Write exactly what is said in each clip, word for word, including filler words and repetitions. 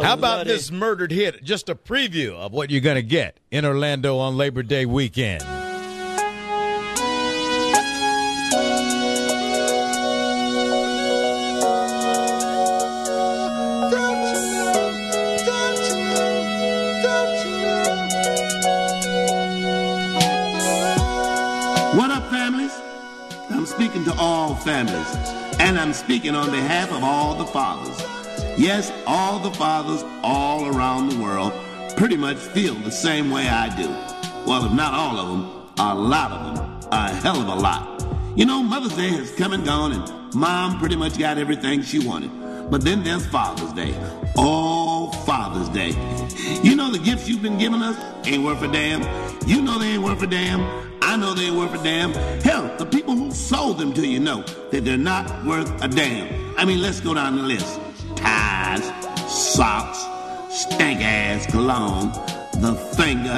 How about this murdered hit? Just a preview of what you're going to get in Orlando on Labor Day weekend. What up, families? I'm speaking to all families, and I'm speaking on behalf of all the fathers. Yes, all the fathers all around the world pretty much feel the same way I do. Well, if not all of them, a lot of them, a hell of a lot. You know, Mother's Day has come and gone, and Mom pretty much got everything she wanted. But then there's Father's Day. Oh, Father's Day. You know the gifts you've been giving us ain't worth a damn. You know they ain't worth a damn. I know they ain't worth a damn. Hell, the people who sold them to you know that they're not worth a damn. I mean, let's go down the list. Ties, socks, stank-ass cologne, the finger.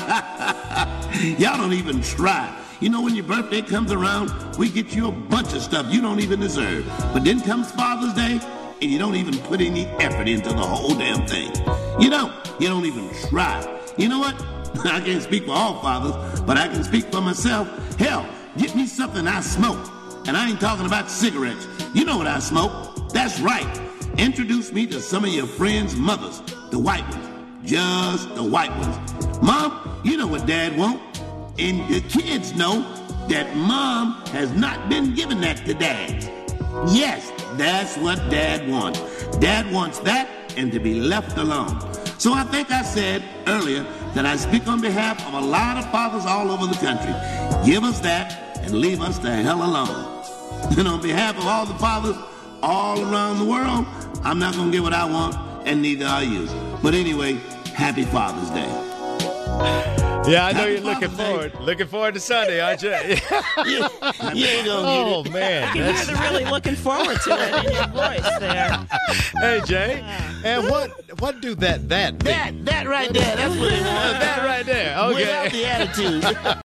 Y'all don't even try. You know, when your birthday comes around, we get you a bunch of stuff you don't even deserve. But then comes Father's Day, and you don't even put any effort into the whole damn thing. You don't. You don't even try. You know what? I can't speak for all fathers, but I can speak for myself. Hell, get me something I smoke. And I ain't talking about cigarettes. You know what I smoke. That's right. Introduce me to some of your friends' mothers, the white ones. Just the white ones. Mom, you know what Dad wants. And the kids know that Mom has not been giving that to Dad. Yes, that's what Dad wants. Dad wants that and to be left alone. So I think I said earlier that I speak on behalf of a lot of fathers all over the country. Give us that and leave us the hell alone. And on behalf of all the fathers all around the world, I'm not going to get what I want, and neither are you. But anyway, happy Father's Day. Yeah, I know Happy you're looking Father's forward, Day. looking forward to Sunday, aren't you? you, you ain't gonna Oh, get it. man. I can That's- hear the really looking forward to it in your voice there. Hey, Jay. And what what do that, that, That, that right there, that's what it was. that right there. Okay. Without the attitude.